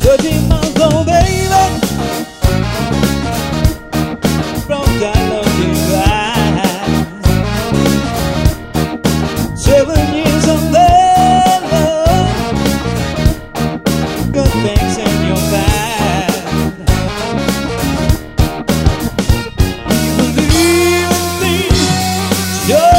13 months old baby, broke down looking back. 7 years of that love, good things in your past. You believe in things, sure.